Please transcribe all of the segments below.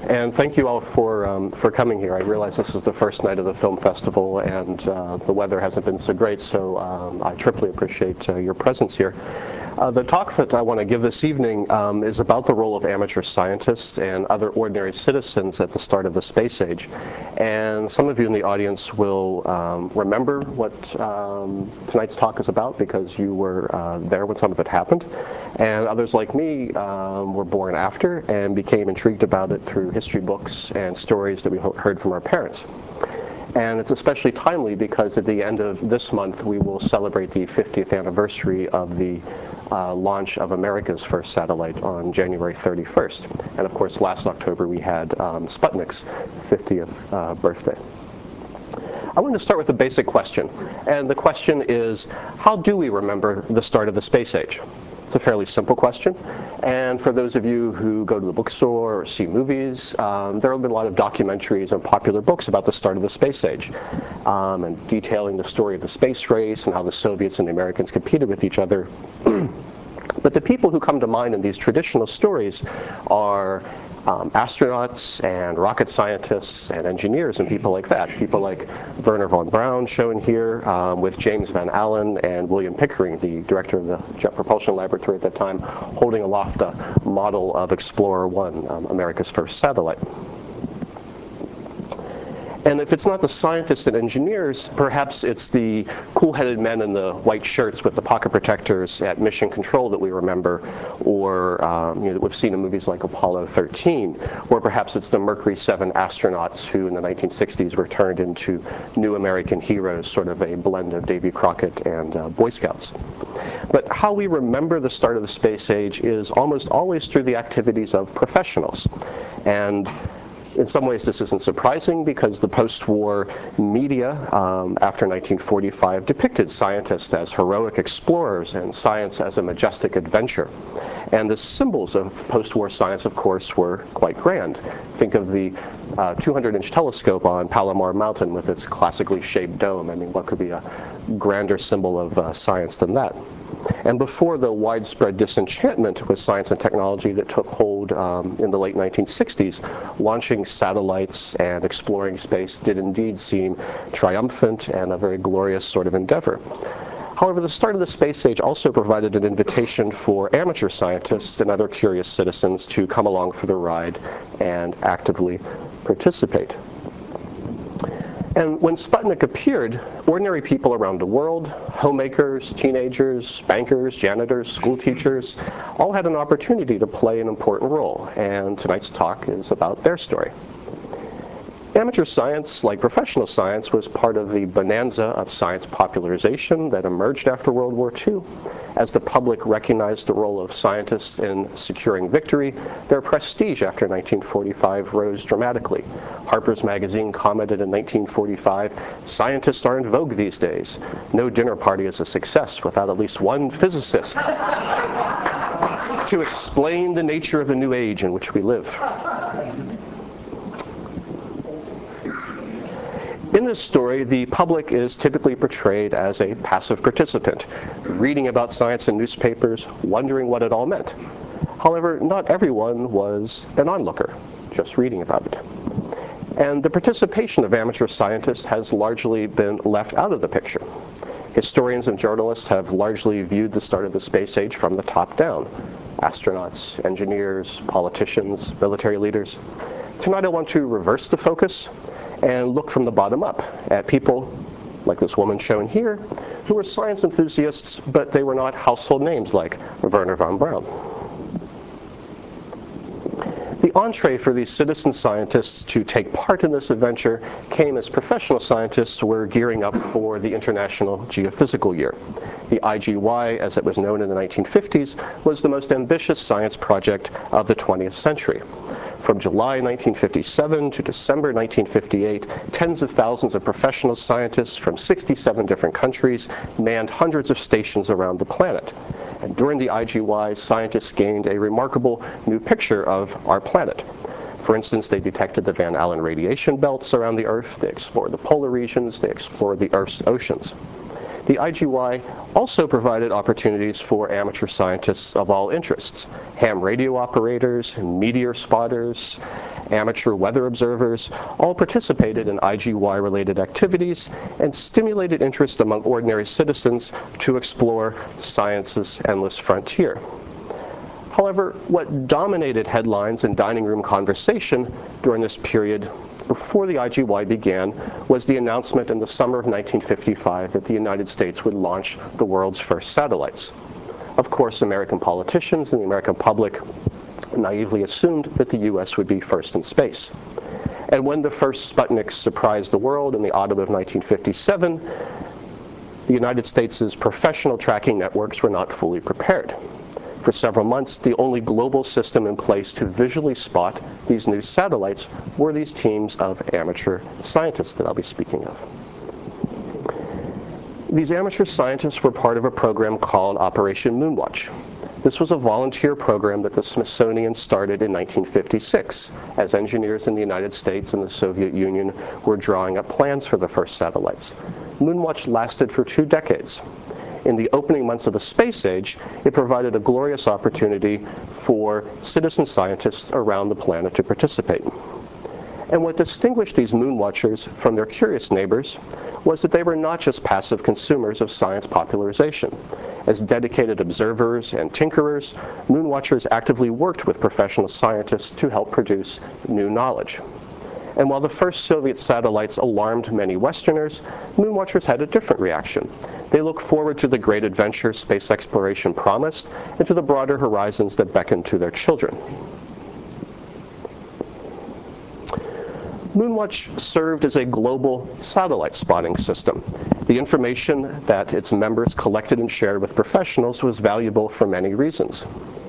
And thank you all for coming here. I realize this is the first night of the film festival, and the weather hasn't been so great, so I triply appreciate your presence here. The talk that I want to give this evening is about the role of amateur scientists and other ordinary citizens at the start of the space age. And some of you in the audience will remember what tonight's talk is about because you were there when some of it happened. And others like me were born after and became intrigued about it through history books and stories that we heard from our parents. And it's especially timely because at the end of this month we will celebrate the 50th anniversary of the launch of America's first satellite on January 31st. And of course last October we had Sputnik's 50th birthday. I want to start with a basic question, and the question is, how do we remember the start of the space age? It's a fairly simple question, and for those of you who go to the bookstore or see movies, there have been a lot of documentaries and popular books about the start of the space age, and detailing the story of the space race and how the Soviets and the Americans competed with each other. But the people who come to mind in these traditional stories are astronauts and rocket scientists and engineers and people like that. People like Wernher von Braun, shown here, with James Van Allen and William Pickering, the director of the Jet Propulsion Laboratory at that time, holding aloft a model of Explorer 1, America's first satellite. And if it's not the scientists and engineers, perhaps it's the cool-headed men in the white shirts with the pocket protectors at Mission Control that we remember, or that we've seen in movies like Apollo 13, or perhaps it's the Mercury 7 astronauts who in the 1960s were turned into new American heroes, sort of a blend of Davy Crockett and Boy Scouts. But how we remember the start of the space age is almost always through the activities of professionals. And in some ways, this isn't surprising because the post-war media after 1945 depicted scientists as heroic explorers and science as a majestic adventure. And the symbols of post-war science, of course, were quite grand. Think of the 200-inch telescope on Palomar Mountain with its classically shaped dome. I mean, what could be a grander symbol of science than that? And before the widespread disenchantment with science and technology that took hold in the late 1960s, launching satellites and exploring space did indeed seem triumphant and a very glorious sort of endeavor. However, the start of the space age also provided an invitation for amateur scientists and other curious citizens to come along for the ride and actively participate. And when Sputnik appeared, ordinary people around the world, homemakers, teenagers, bankers, janitors, school teachers, all had an opportunity to play an important role, and tonight's talk is about their story. Amateur science, like professional science, was part of the bonanza of science popularization that emerged after World War II. As the public recognized the role of scientists in securing victory, their prestige after 1945 rose dramatically. Harper's Magazine commented in 1945, "Scientists are in vogue these days. No dinner party is a success without at least one physicist to explain the nature of the new age in which we live." In this story, the public is typically portrayed as a passive participant, reading about science in newspapers, wondering what it all meant. However, not everyone was an onlooker, just reading about it. And the participation of amateur scientists has largely been left out of the picture. Historians and journalists have largely viewed the start of the space age from the top down. Astronauts, engineers, politicians, military leaders. Tonight I want to reverse the focus and look from the bottom up at people like this woman shown here who were science enthusiasts, but they were not household names like Wernher von Braun. The entree for these citizen scientists to take part in this adventure came as professional scientists were gearing up for the International Geophysical Year. The IGY, as it was known in the 1950s, was the most ambitious science project of the 20th century. From July 1957 to December 1958, tens of thousands of professional scientists from 67 different countries manned hundreds of stations around the planet. And during the IGY, scientists gained a remarkable new picture of our planet. For instance, they detected the Van Allen radiation belts around the Earth, they explored the polar regions, they explored the Earth's oceans. The IGY also provided opportunities for amateur scientists of all interests, ham radio operators, meteor spotters, amateur weather observers, all participated in IGY-related activities and stimulated interest among ordinary citizens to explore science's endless frontier. However, what dominated headlines and dining room conversation during this period before the IGY began was the announcement in the summer of 1955 that the United States would launch the world's first satellites. Of course, American politicians and the American public naively assumed that the US would be first in space. And when the first Sputniks surprised the world in the autumn of 1957, the United States' professional tracking networks were not fully prepared. For several months, the only global system in place to visually spot these new satellites were these teams of amateur scientists that I'll be speaking of. These amateur scientists were part of a program called Operation Moonwatch. This was a volunteer program that the Smithsonian started in 1956 as engineers in the United States and the Soviet Union were drawing up plans for the first satellites. Moonwatch lasted for 2 decades. In the opening months of the space age, it provided a glorious opportunity for citizen scientists around the planet to participate. And what distinguished these moonwatchers from their curious neighbors was that they were not just passive consumers of science popularization. As dedicated observers and tinkerers, moonwatchers actively worked with professional scientists to help produce new knowledge. And while the first Soviet satellites alarmed many Westerners, moonwatchers had a different reaction. They looked forward to the great adventure space exploration promised and to the broader horizons that beckoned to their children. Moonwatch served as a global satellite spotting system. The information that its members collected and shared with professionals was valuable for many reasons.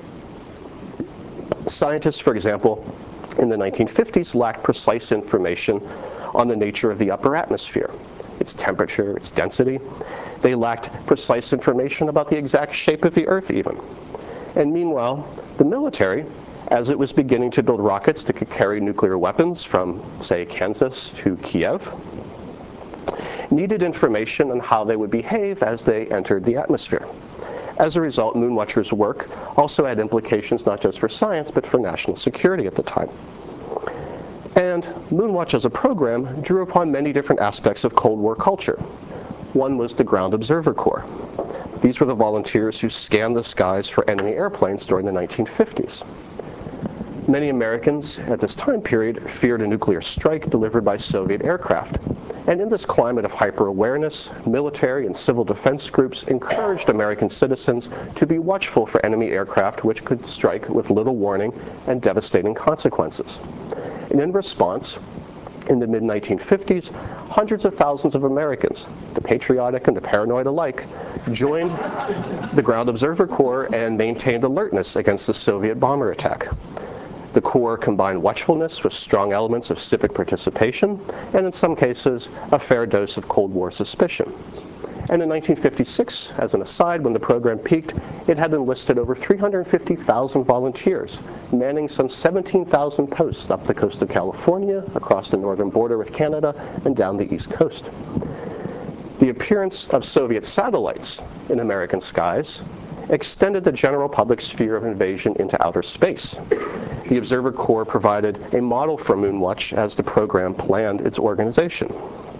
Scientists, for example, in the 1950s lacked precise information on the nature of the upper atmosphere, its temperature, its density. They lacked precise information about the exact shape of the Earth even. And meanwhile, the military, as it was beginning to build rockets that could carry nuclear weapons from, say, Kansas to Kiev, needed information on how they would behave as they entered the atmosphere. As a result, Moonwatchers' work also had implications not just for science, but for national security at the time. And Moonwatch as a program drew upon many different aspects of Cold War culture. One was the Ground Observer Corps. These were the volunteers who scanned the skies for enemy airplanes during the 1950s. Many Americans at this time period feared a nuclear strike delivered by Soviet aircraft. And in this climate of hyper-awareness, military and civil defense groups encouraged American citizens to be watchful for enemy aircraft which could strike with little warning and devastating consequences. And in response, in the mid-1950s, hundreds of thousands of Americans, the patriotic and the paranoid alike, joined the Ground Observer Corps and maintained alertness against the Soviet bomber attack. The Corps combined watchfulness with strong elements of civic participation, and in some cases, a fair dose of Cold War suspicion. And in 1956, as an aside, when the program peaked, it had enlisted over 350,000 volunteers, manning some 17,000 posts up the coast of California, across the northern border with Canada, and down the East Coast. The appearance of Soviet satellites in American skies extended the general public sphere of invasion into outer space. The Observer Corps provided a model for Moonwatch as the program planned its organization.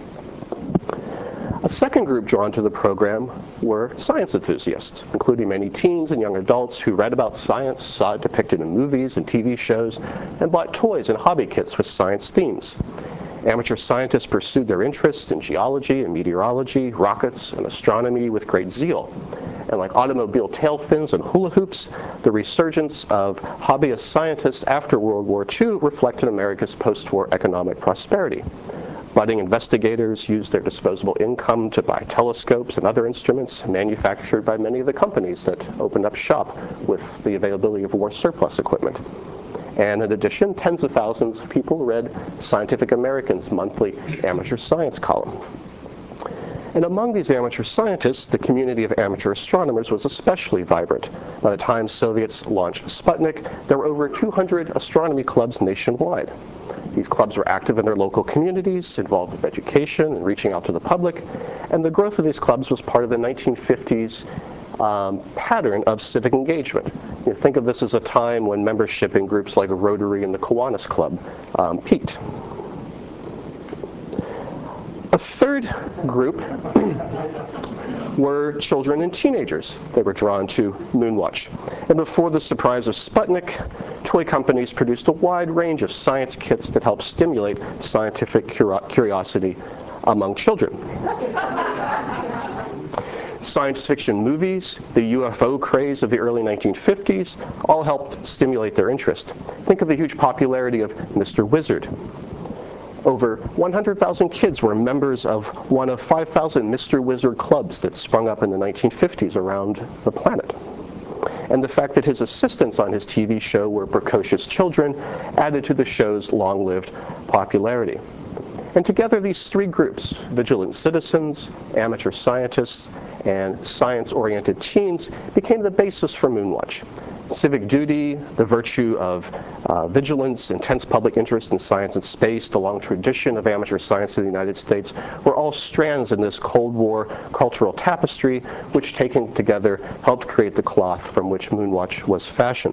A second group drawn to the program were science enthusiasts, including many teens and young adults who read about science, saw it depicted in movies and TV shows, and bought toys and hobby kits with science themes. Amateur scientists pursued their interests in geology and meteorology, rockets, and astronomy with great zeal. And like automobile tail fins and hula hoops, the resurgence of hobbyist scientists after World War II reflected America's post-war economic prosperity. Budding investigators used their disposable income to buy telescopes and other instruments manufactured by many of the companies that opened up shop with the availability of war surplus equipment. And in addition, tens of thousands of people read Scientific American's monthly amateur science column. And among these amateur scientists, the community of amateur astronomers was especially vibrant. By the time Soviets launched Sputnik, there were over 200 astronomy clubs nationwide. These clubs were active in their local communities, involved with education and reaching out to the public, and the growth of these clubs was part of the 1950s pattern of civic engagement. You think of this as a time when membership in groups like Rotary and the Kiwanis Club peaked. A third group were children and teenagers. They were drawn to Moonwatch. And before the surprise of Sputnik, toy companies produced a wide range of science kits that helped stimulate scientific curiosity among children. Science fiction movies, the UFO craze of the early 1950s, all helped stimulate their interest. Think of the huge popularity of Mr. Wizard. Over 100,000 kids were members of one of 5,000 Mr. Wizard clubs that sprung up in the 1950s around the planet. And the fact that his assistants on his TV show were precocious children added to the show's long-lived popularity. And together these three groups, vigilant citizens, amateur scientists, and science-oriented teens, became the basis for Moonwatch. Civic duty, the virtue of vigilance, intense public interest in science and space, the long tradition of amateur science in the United States were all strands in this Cold War cultural tapestry, which taken together helped create the cloth from which Moonwatch was fashioned.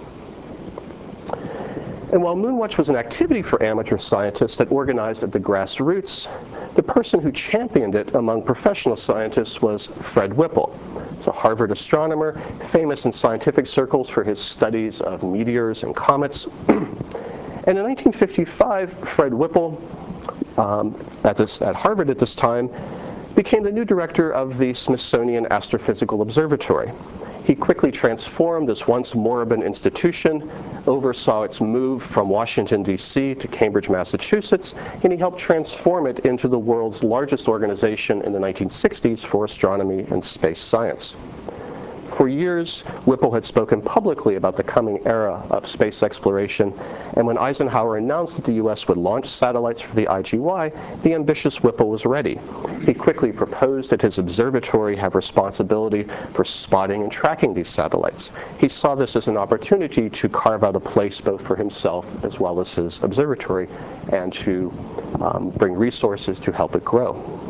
And while Moonwatch was an activity for amateur scientists that organized at the grassroots, the person who championed it among professional scientists was Fred Whipple, a Harvard astronomer, famous in scientific circles for his studies of meteors and comets. And in 1955, Fred Whipple, at Harvard at this time, became the new director of the Smithsonian Astrophysical Observatory. He quickly transformed this once moribund institution, oversaw its move from Washington, D.C. to Cambridge, Massachusetts, and he helped transform it into the world's largest organization in the 1960s for astronomy and space science. For years, Whipple had spoken publicly about the coming era of space exploration, and when Eisenhower announced that the U.S. would launch satellites for the IGY, the ambitious Whipple was ready. He quickly proposed that his observatory have responsibility for spotting and tracking these satellites. He saw this as an opportunity to carve out a place both for himself as well as his observatory, and to bring resources to help it grow.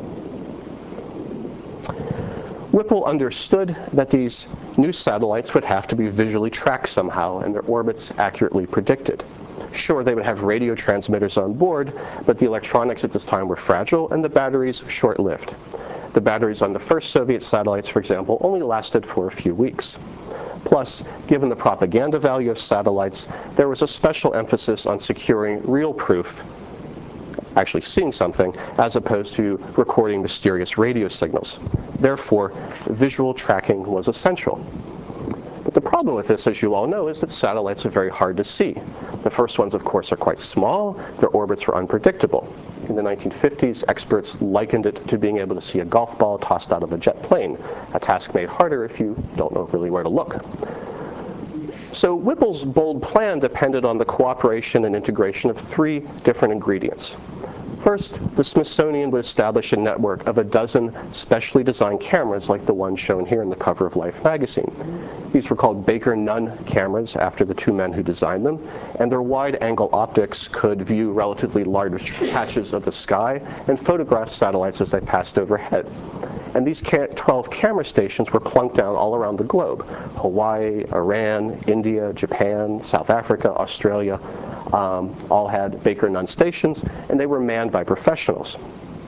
Whipple understood that these new satellites would have to be visually tracked somehow and their orbits accurately predicted. Sure, they would have radio transmitters on board, but the electronics at this time were fragile and the batteries short-lived. The batteries on the first Soviet satellites, for example, only lasted for a few weeks. Plus, given the propaganda value of satellites, there was a special emphasis on securing real proof, actually seeing something, as opposed to recording mysterious radio signals. Therefore, visual tracking was essential. But the problem with this, as you all know, is that satellites are very hard to see. The first ones, of course, are quite small. Their orbits were unpredictable. In the 1950s, experts likened it to being able to see a golf ball tossed out of a jet plane, a task made harder if you don't know really where to look. So Whipple's bold plan depended on the cooperation and integration of three different ingredients. First, the Smithsonian would establish a network of a dozen specially designed cameras like the one shown here in the cover of Life magazine. These were called Baker-Nunn cameras after the two men who designed them, and their wide-angle optics could view relatively large patches of the sky and photograph satellites as they passed overhead. And these 12 camera stations were plunked down all around the globe: Hawaii, Iran, India, Japan, South Africa, Australia, all had Baker-Nunn stations, and they were manned by professionals.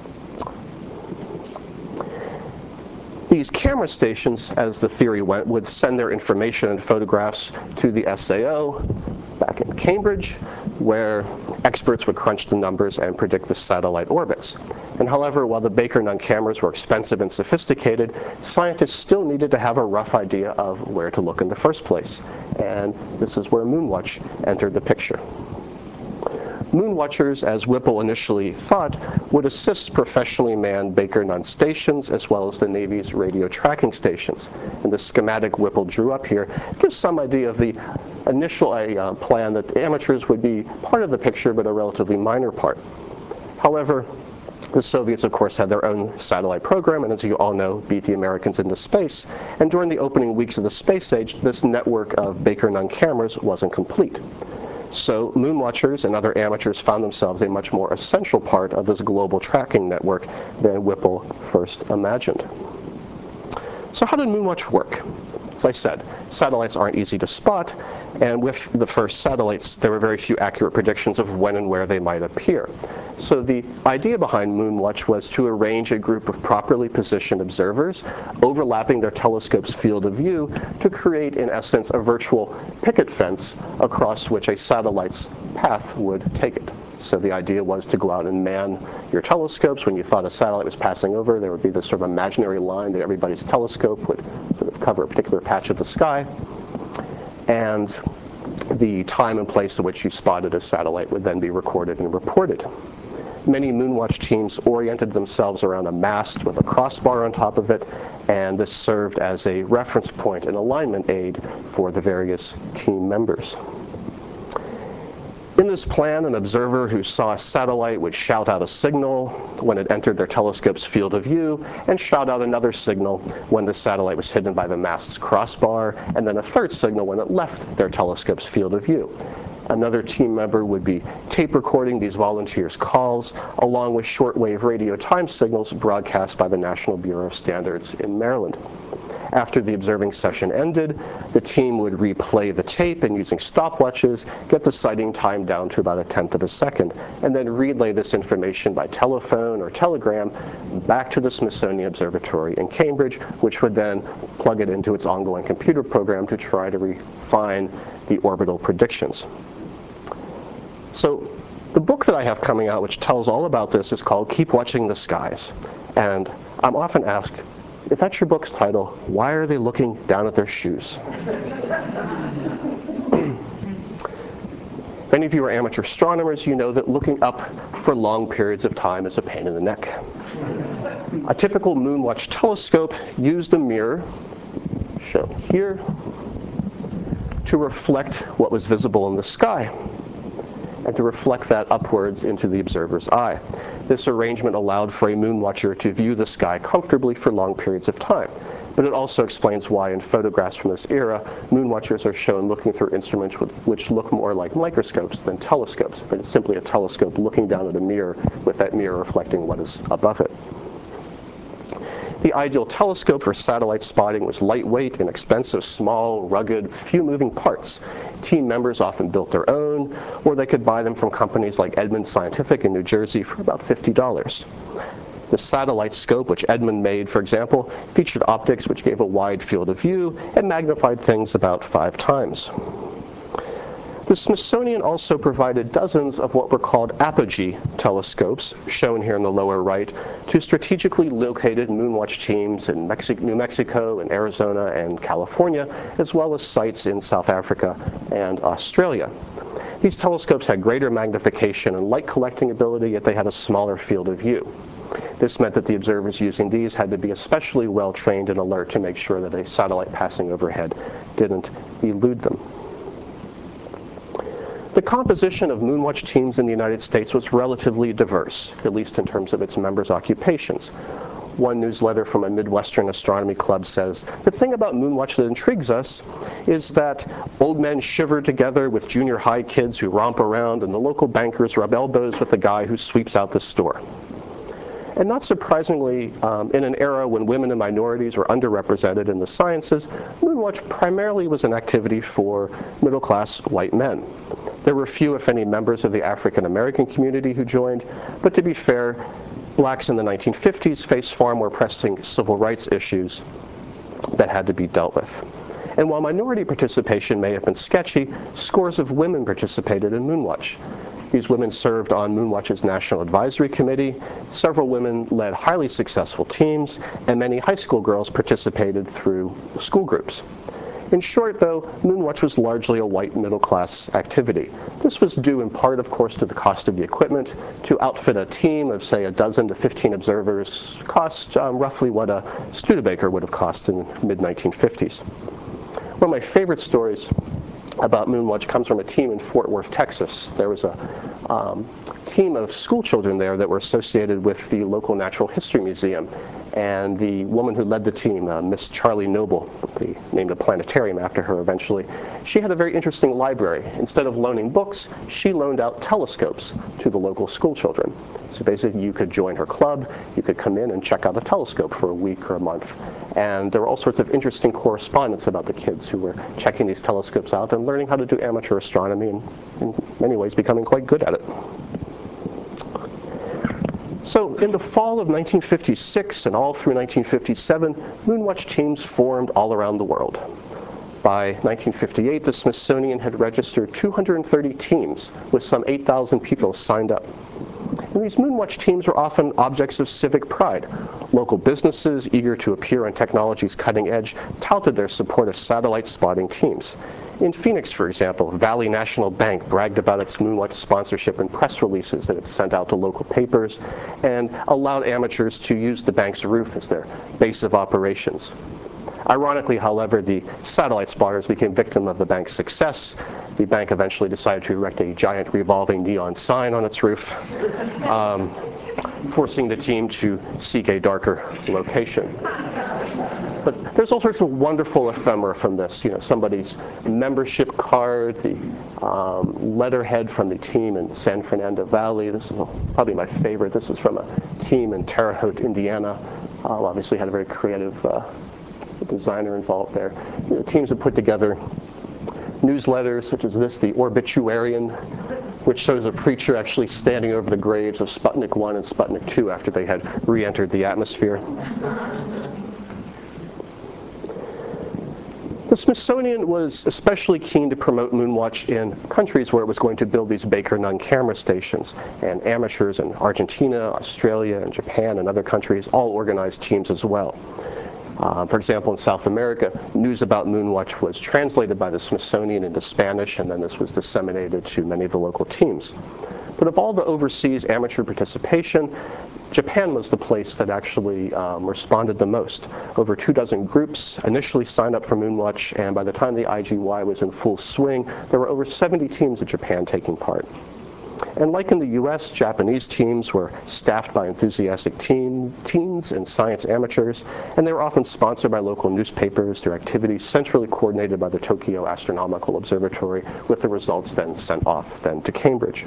These camera stations, as the theory went, would send their information and photographs to the SAO back in Cambridge, where experts would crunch the numbers and predict the satellite orbits. And however, while the Baker-Nunn cameras were expensive and sophisticated, scientists still needed to have a rough idea of where to look in the first place. And this is where Moonwatch entered the picture. Moonwatchers, as Whipple initially thought, would assist professionally manned Baker-Nunn stations as well as the Navy's radio tracking stations. And the schematic Whipple drew up here gives some idea of the initial plan that amateurs would be part of the picture, but a relatively minor part. However, the Soviets, of course, had their own satellite program, and as you all know, beat the Americans into space. And during the opening weeks of the space age, this network of Baker-Nunn cameras wasn't complete. So Moonwatchers and other amateurs found themselves a much more essential part of this global tracking network than Whipple first imagined. So how did Moonwatch work? As I said, satellites aren't easy to spot, and with the first satellites, there were very few accurate predictions of when and where they might appear. So the idea behind Moonwatch was to arrange a group of properly positioned observers, overlapping their telescope's field of view, to create, in essence, a virtual picket fence across which a satellite's path would take it. So the idea was to go out and man your telescopes. When you thought a satellite was passing over, there would be this sort of imaginary line that everybody's telescope would sort of cover a particular patch of the sky. And the time and place at which you spotted a satellite would then be recorded and reported. Many Moonwatch teams oriented themselves around a mast with a crossbar on top of it, and this served as a reference point and alignment aid for the various team members. In this plan, an observer who saw a satellite would shout out a signal when it entered their telescope's field of view, and shout out another signal when the satellite was hidden by the mast's crossbar, and then a third signal when it left their telescope's field of view. Another team member would be tape recording these volunteers' calls, along with shortwave radio time signals broadcast by the National Bureau of Standards in Maryland. After the observing session ended, the team would replay the tape and, using stopwatches, get the sighting time down to about 1/10 of a second, and then relay this information by telephone or telegram back to the Smithsonian Observatory in Cambridge, which would then plug it into its ongoing computer program to try to refine the orbital predictions. So the book that I have coming out, which tells all about this, is called Keep Watching the Skies. And I'm often asked, if that's your book's title, why are they looking down at their shoes? If any of you are amateur astronomers, you know that looking up for long periods of time is a pain in the neck. A typical Moonwatch telescope used a mirror, shown here, to reflect what was visible in the sky, and to reflect that upwards into the observer's eye. This arrangement allowed for a moonwatcher to view the sky comfortably for long periods of time. But it also explains why in photographs from this era, moonwatchers are shown looking through instruments which look more like microscopes than telescopes. But it's simply a telescope looking down at a mirror with that mirror reflecting what is above it. The ideal telescope for satellite spotting was lightweight, inexpensive, small, rugged, few moving parts. Team members often built their own, or they could buy them from companies like Edmund Scientific in New Jersey for about $50. The satellite scope, which Edmund made, for example, featured optics which gave a wide field of view and magnified things about 5 times. The Smithsonian also provided dozens of what were called apogee telescopes, shown here in the lower right, to strategically located Moonwatch teams in New Mexico and Arizona and California, as well as sites in South Africa and Australia. These telescopes had greater magnification and light collecting ability, yet they had a smaller field of view. This meant that the observers using these had to be especially well trained and alert to make sure that a satellite passing overhead didn't elude them. The composition of Moonwatch teams in the United States was relatively diverse, at least in terms of its members' occupations. One newsletter from a Midwestern astronomy club says, "The thing about Moonwatch that intrigues us is that old men shiver together with junior high kids who romp around, and the local bankers rub elbows with the guy who sweeps out the store." And not surprisingly, in an era when women and minorities were underrepresented in the sciences, Moonwatch primarily was an activity for middle-class white men. There were few, if any, members of the African-American community who joined, but to be fair, blacks in the 1950s faced far more pressing civil rights issues that had to be dealt with. And while minority participation may have been sketchy, scores of women participated in Moonwatch. These women served on Moonwatch's National Advisory Committee. Several women led highly successful teams, and many high school girls participated through school groups. In short, though, Moonwatch was largely a white middle-class activity. This was due in part, of course, to the cost of the equipment. To outfit a team of, say, 12 to 15 observers cost roughly what a Studebaker would have cost in the mid-1950s. One of my favorite stories about Moonwatch comes from a team in Fort Worth, Texas. There was a team of school children there that were associated with the local Natural History Museum. And the woman who led the team, Miss Charlie Noble, they named a planetarium after her eventually, she had a very interesting library. Instead of loaning books, she loaned out telescopes to the local school children. So basically you could join her club, you could come in and check out a telescope for a week or a month. And there were all sorts of interesting correspondence about the kids who were checking these telescopes out and learning how to do amateur astronomy and in many ways becoming quite good at it. So in the fall of 1956 and all through 1957, Moonwatch teams formed all around the world. By 1958, the Smithsonian had registered 230 teams with some 8,000 people signed up. And these Moonwatch teams were often objects of civic pride. Local businesses, eager to appear on technology's cutting edge, touted their support of satellite spotting teams. In Phoenix, for example, Valley National Bank bragged about its Moonwatch sponsorship in press releases that it sent out to local papers and allowed amateurs to use the bank's roof as their base of operations. Ironically, however, the satellite spotters became victim of the bank's success. The bank eventually decided to erect a giant revolving neon sign on its roof, forcing the team to seek a darker location. But there's all sorts of wonderful ephemera from this. You know, somebody's membership card, the letterhead from the team in San Fernando Valley. This is probably my favorite. This is from a team in Terre Haute, Indiana. Obviously had a very creative designer involved there. You know, teams have put together newsletters such as this, the Obituarian, which shows a preacher actually standing over the graves of Sputnik 1 and Sputnik 2 after they had re-entered the atmosphere. The Smithsonian was especially keen to promote Moonwatch in countries where it was going to build these Baker-Nunn camera stations, and amateurs in Argentina, Australia, and Japan and other countries all organized teams as well. For example, in South America, news about Moonwatch was translated by the Smithsonian into Spanish, and then this was disseminated to many of the local teams. But of all the overseas amateur participation, Japan was the place that actually responded the most. Over 24 groups initially signed up for Moonwatch, and by the time the IGY was in full swing, there were over 70 teams in Japan taking part. And like in the US, Japanese teams were staffed by enthusiastic teens and science amateurs, and they were often sponsored by local newspapers, their activities centrally coordinated by the Tokyo Astronomical Observatory, with the results then sent off to Cambridge.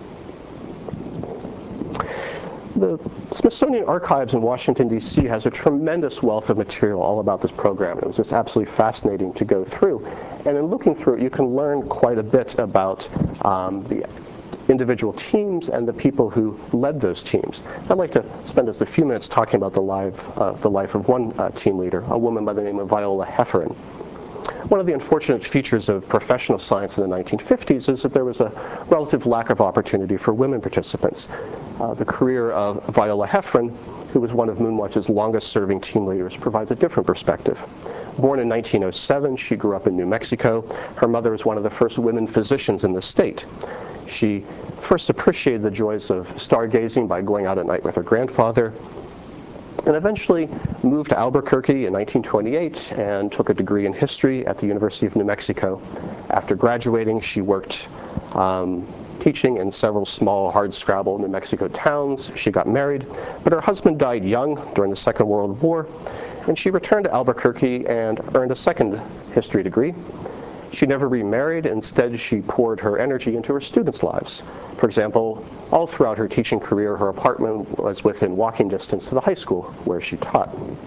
The Smithsonian Archives in Washington, D.C. has a tremendous wealth of material all about this program. It was just absolutely fascinating to go through. And in looking through it, you can learn quite a bit about the individual teams and the people who led those teams. I'd like to spend just a few minutes talking about the life of one team leader, a woman by the name of Viola Hefferon. One of the unfortunate features of professional science in the 1950s is that there was a relative lack of opportunity for women participants. The career of Viola Hefferon, who was one of Moonwatch's longest-serving team leaders, provides a different perspective. Born in 1907, she grew up in New Mexico. Her mother was one of the first women physicians in the state. She first appreciated the joys of stargazing by going out at night with her grandfather, and eventually moved to Albuquerque in 1928 and took a degree in history at the University of New Mexico. After graduating, she worked teaching in several small hardscrabble New Mexico towns. She got married, but her husband died young during the Second World War, and she returned to Albuquerque and earned a second history degree. She never remarried. Instead, she poured her energy into her students' lives. For example, all throughout her teaching career, her apartment was within walking distance to the high school where she taught.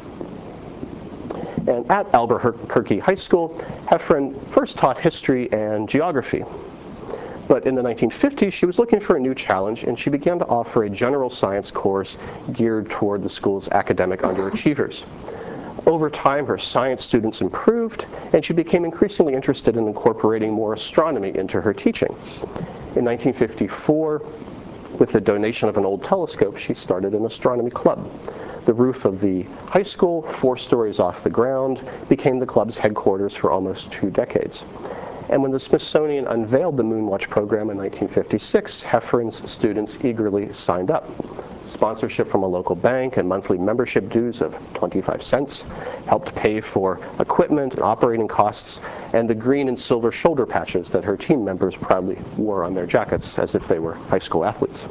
And at Albuquerque High School, Hefferon first taught history and geography. But in the 1950s, she was looking for a new challenge, and she began to offer a general science course geared toward the school's academic underachievers. Over time, her science students improved, and she became increasingly interested in incorporating more astronomy into her teaching. In 1954, with the donation of an old telescope, she started an astronomy club. The roof of the high school, 4 stories off the ground, became the club's headquarters for almost 2 decades. And when the Smithsonian unveiled the Moonwatch program in 1956, Hefferon's students eagerly signed up. Sponsorship from a local bank and monthly membership dues of 25 cents helped pay for equipment and operating costs and the green and silver shoulder patches that her team members proudly wore on their jackets as if they were high school athletes.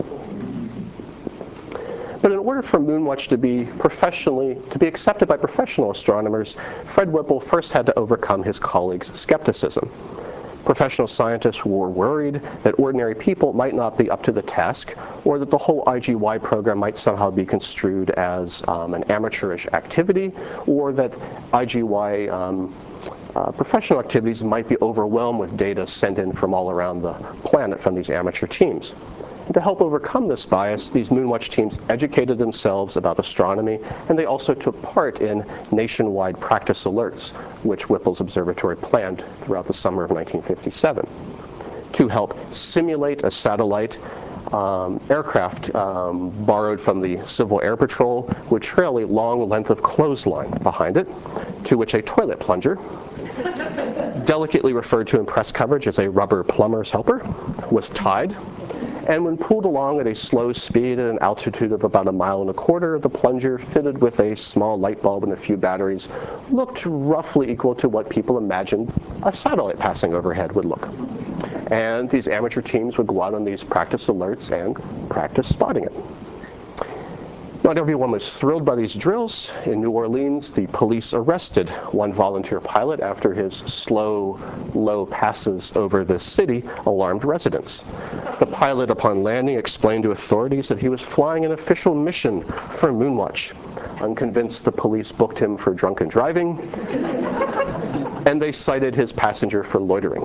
But in order for Moonwatch to be accepted by professional astronomers, Fred Whipple first had to overcome his colleagues' skepticism. Professional scientists were worried that ordinary people might not be up to the task, or that the whole IGY program might somehow be construed as an amateurish activity, or that IGY professional activities might be overwhelmed with data sent in from all around the planet from these amateur teams. And to help overcome this bias, these Moonwatch teams educated themselves about astronomy, and they also took part in nationwide practice alerts, which Whipple's observatory planned throughout the summer of 1957. To help simulate a satellite, aircraft borrowed from the Civil Air Patrol would trail a long length of clothesline behind it, to which a toilet plunger, delicately referred to in press coverage as a rubber plumber's helper, was tied. And when pulled along at a slow speed at an altitude of about 1.25 miles, the plunger, fitted with a small light bulb and a few batteries, looked roughly equal to what people imagined a satellite passing overhead would look. And these amateur teams would go out on these practice alerts and practice spotting it. Not everyone was thrilled by these drills. In New Orleans, the police arrested one volunteer pilot after his slow, low passes over the city alarmed residents. The pilot, upon landing, explained to authorities that he was flying an official mission for Moonwatch. Unconvinced, the police booked him for drunken driving, and they cited his passenger for loitering.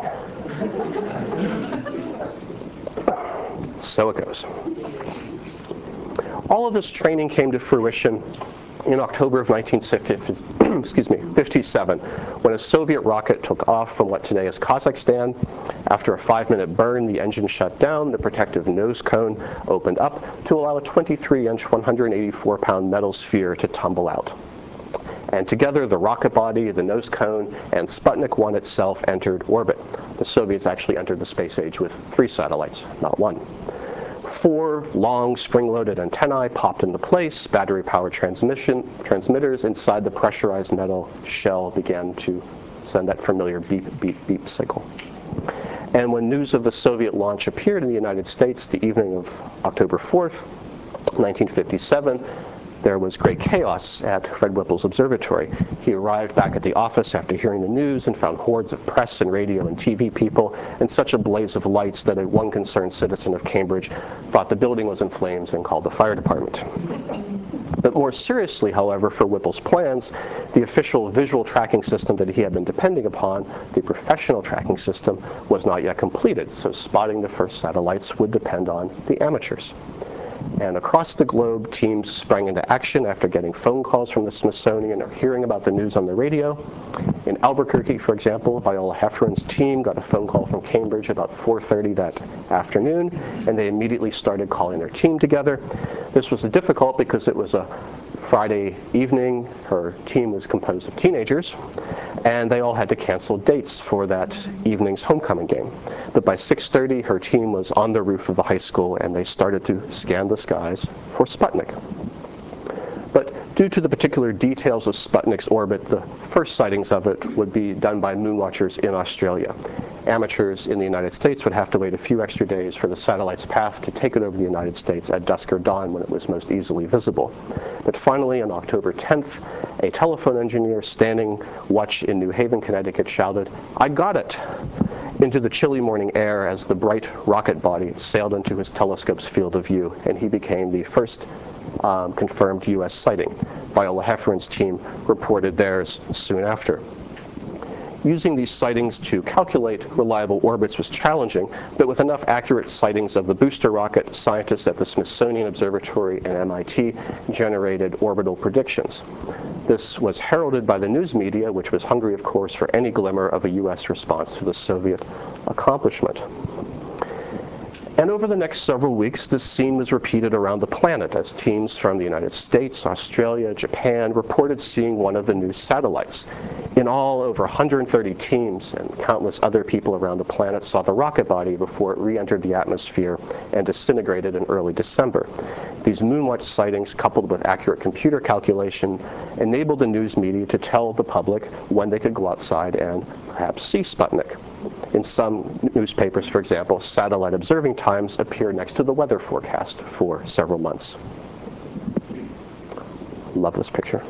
So it goes. All of this training came to fruition in October of 1957, when a Soviet rocket took off from what today is Kazakhstan. After a 5-minute burn, the engine shut down, the protective nose cone opened up to allow a 23-inch, 184-pound metal sphere to tumble out. And together, the rocket body, the nose cone, and Sputnik 1 itself entered orbit. The Soviets actually entered the space age with 3 satellites, not 1. 4 long spring-loaded antennae popped into place. Battery-powered transmitters inside the pressurized metal shell began to send that familiar beep, beep, beep signal. And when news of the Soviet launch appeared in the United States the evening of October 4th, 1957, there was great chaos at Fred Whipple's observatory. He arrived back at the office after hearing the news and found hordes of press and radio and TV people and such a blaze of lights that one concerned citizen of Cambridge thought the building was in flames and called the fire department. But more seriously, however, for Whipple's plans, the official visual tracking system that he had been depending upon, the professional tracking system, was not yet completed, so spotting the first satellites would depend on the amateurs. And across the globe, teams sprang into action after getting phone calls from the Smithsonian or hearing about the news on the radio. In Albuquerque, for example, Viola Heffron's team got a phone call from Cambridge about 4:30 that afternoon, and they immediately started calling their team together. This was difficult because it was a Friday evening. Her team was composed of teenagers, and they all had to cancel dates for that evening's homecoming game. But by 6:30, her team was on the roof of the high school, and they started to scan the skies for Sputnik. But due to the particular details of Sputnik's orbit, the first sightings of it would be done by moonwatchers in Australia. Amateurs in the United States would have to wait a few extra days for the satellite's path to take it over the United States at dusk or dawn when it was most easily visible. But finally, on October 10th, a telephone engineer standing watch in New Haven, Connecticut shouted, "I got it!" into the chilly morning air as the bright rocket body sailed into his telescope's field of view, and he became the first confirmed U.S. sighting. Viola Heffron's team reported theirs soon after. Using these sightings to calculate reliable orbits was challenging, but with enough accurate sightings of the booster rocket, scientists at the Smithsonian Observatory and MIT generated orbital predictions. This was heralded by the news media, which was hungry, of course, for any glimmer of a U.S. response to the Soviet accomplishment. And over the next several weeks, this scene was repeated around the planet as teams from the United States, Australia, Japan reported seeing one of the new satellites. In all, over 130 teams and countless other people around the planet saw the rocket body before it re-entered the atmosphere and disintegrated in early December. These Moonwatch sightings, coupled with accurate computer calculation, enabled the news media to tell the public when they could go outside and perhaps see Sputnik. In some newspapers, for example, satellite observing times appear next to the weather forecast for several months. Love this picture.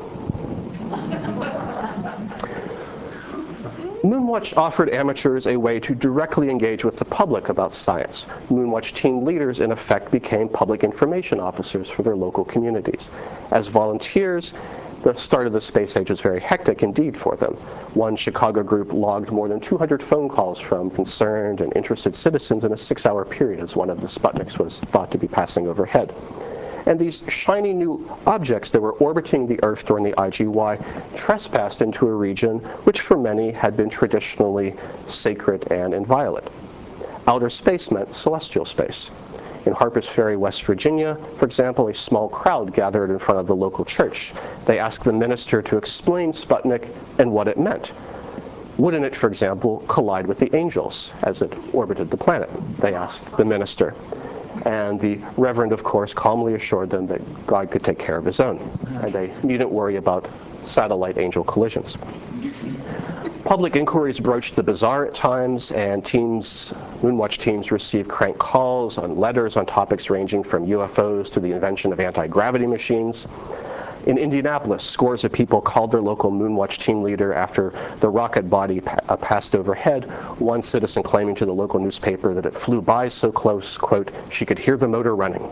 Moonwatch offered amateurs a way to directly engage with the public about science. Moonwatch team leaders, in effect, became public information officers for their local communities. As volunteers, the start of the space age was very hectic indeed for them. One Chicago group logged more than 200 phone calls from concerned and interested citizens in a 6-hour period as one of the Sputniks was thought to be passing overhead. And these shiny new objects that were orbiting the Earth during the IGY trespassed into a region which for many had been traditionally sacred and inviolate. Outer space meant celestial space. In Harpers Ferry, West Virginia, for example, a small crowd gathered in front of the local church. They asked the minister to explain Sputnik and what it meant. Wouldn't it, for example, collide with the angels as it orbited the planet? They asked the minister. And the reverend, of course, calmly assured them that God could take care of his own, and they needn't worry about satellite angel collisions. Public inquiries broached the bizarre at times, and Moonwatch teams received crank calls on letters on topics ranging from UFOs to the invention of anti-gravity machines. In Indianapolis, scores of people called their local Moonwatch team leader after the rocket body passed overhead, one citizen claiming to the local newspaper that it flew by so close, quote, she could hear the motor running.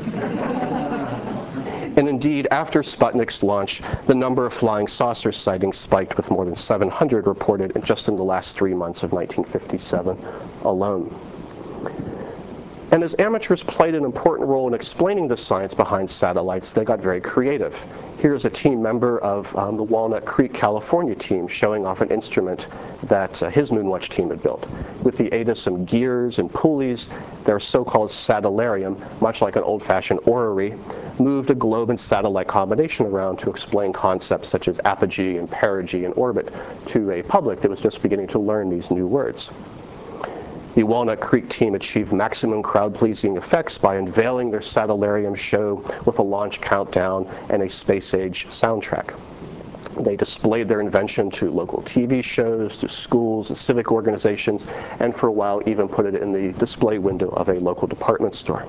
And indeed, after Sputnik's launch, the number of flying saucer sightings spiked with more than 700 reported just in the last 3 months of 1957 alone. And as amateurs played an important role in explaining the science behind satellites, they got very creative. Here's a team member of the Walnut Creek, California team showing off an instrument that his Moonwatch team had built. With the aid of some gears and pulleys, their so-called satellarium, much like an old-fashioned orrery, moved a globe and satellite combination around to explain concepts such as apogee and perigee and orbit to a public that was just beginning to learn these new words. The Walnut Creek team achieved maximum crowd-pleasing effects by unveiling their satellarium show with a launch countdown and a space-age soundtrack. They displayed their invention to local TV shows, to schools and civic organizations, and for a while even put it in the display window of a local department store.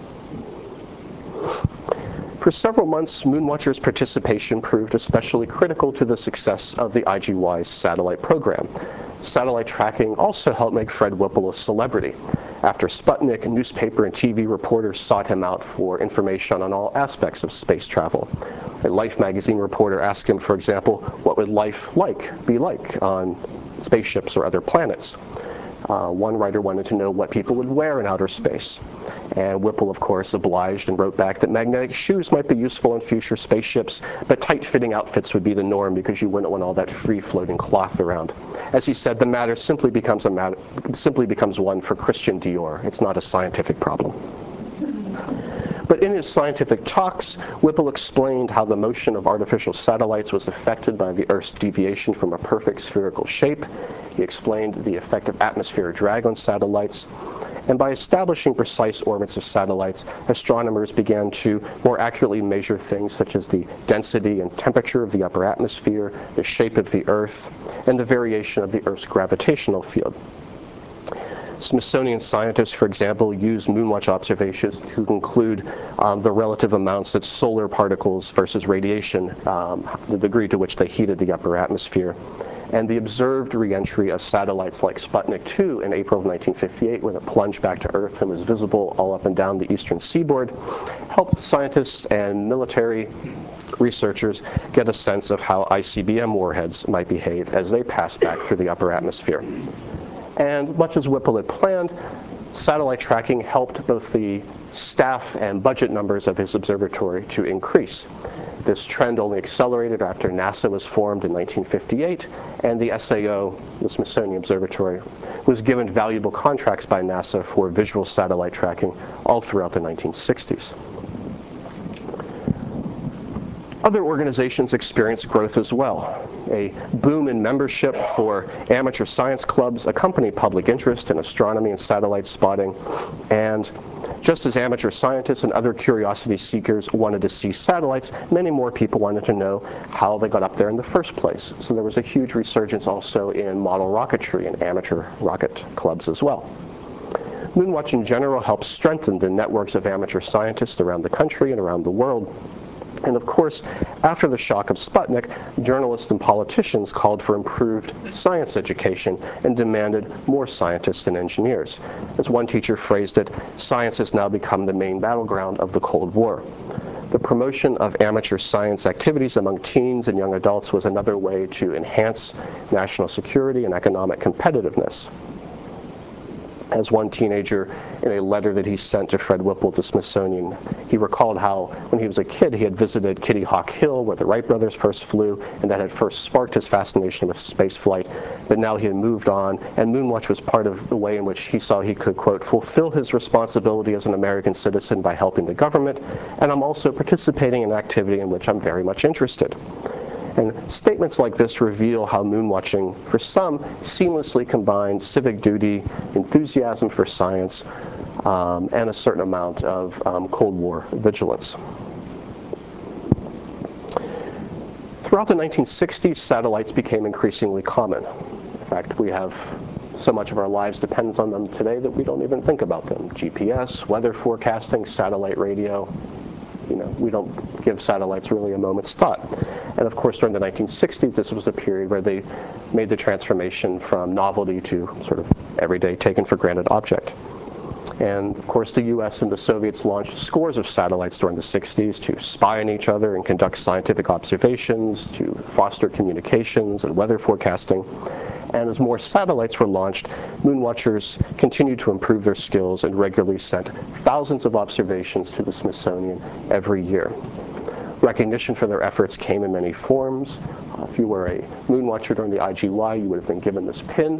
For several months, Moonwatchers' participation proved especially critical to the success of the IGY's satellite program. Satellite tracking also helped make Fred Whipple a celebrity. After Sputnik, newspaper and TV reporters sought him out for information on all aspects of space travel. A Life magazine reporter asked him, for example, what would life be like on spaceships or other planets? One writer wanted to know what people would wear in outer space. And Whipple, of course, obliged and wrote back that magnetic shoes might be useful in future spaceships, but tight-fitting outfits would be the norm because you wouldn't want all that free-floating cloth around. As he said, the matter simply becomes one for Christian Dior. It's not a scientific problem. But in his scientific talks, Whipple explained how the motion of artificial satellites was affected by the Earth's deviation from a perfect spherical shape. He explained the effect of atmospheric drag on satellites. And by establishing precise orbits of satellites, astronomers began to more accurately measure things such as the density and temperature of the upper atmosphere, the shape of the Earth, and the variation of the Earth's gravitational field. Smithsonian scientists, for example, use Moonwatch observations to conclude the relative amounts of solar particles versus radiation, the degree to which they heated the upper atmosphere. And the observed reentry of satellites like Sputnik 2 in April of 1958, when it plunged back to Earth and was visible all up and down the eastern seaboard, helped scientists and military researchers get a sense of how ICBM warheads might behave as they pass back through the upper atmosphere. And much as Whipple had planned, satellite tracking helped both the staff and budget numbers of his observatory to increase. This trend only accelerated after NASA was formed in 1958, and the SAO, the Smithsonian Observatory, was given valuable contracts by NASA for visual satellite tracking all throughout the 1960s. Other organizations experienced growth as well. A boom in membership for amateur science clubs accompanied public interest in astronomy and satellite spotting, and just as amateur scientists and other curiosity seekers wanted to see satellites, many more people wanted to know how they got up there in the first place. So there was a huge resurgence also in model rocketry and amateur rocket clubs as well. Moonwatch in general helped strengthen the networks of amateur scientists around the country and around the world. And of course, after the shock of Sputnik, journalists and politicians called for improved science education and demanded more scientists and engineers. As one teacher phrased it, science has now become the main battleground of the Cold War. The promotion of amateur science activities among teens and young adults was another way to enhance national security and economic competitiveness. As one teenager, in a letter that he sent to Fred Whipple at the Smithsonian, he recalled how, when he was a kid, he had visited Kitty Hawk Hill, where the Wright brothers first flew, and that had first sparked his fascination with space flight. But now he had moved on, and Moonwatch was part of the way in which he saw he could, quote, fulfill his responsibility as an American citizen by helping the government, and I'm also participating in an activity in which I'm very much interested. And statements like this reveal how moonwatching, for some, seamlessly combines civic duty, enthusiasm for science, and a certain amount of Cold War vigilance. Throughout the 1960s, satellites became increasingly common. In fact, we have so much of our lives depends on them today that we don't even think about them. GPS, weather forecasting, satellite radio. You know, we don't give satellites really a moment's thought. And of course, during the 1960s, this was a period where they made the transformation from novelty to sort of everyday, taken for granted object. And of course, the US and the Soviets launched scores of satellites during the 60s to spy on each other and conduct scientific observations, to foster communications and weather forecasting. And as more satellites were launched, moonwatchers continued to improve their skills and regularly sent thousands of observations to the Smithsonian every year. Recognition for their efforts came in many forms. If you were a moonwatcher during the IGY, you would have been given this pin.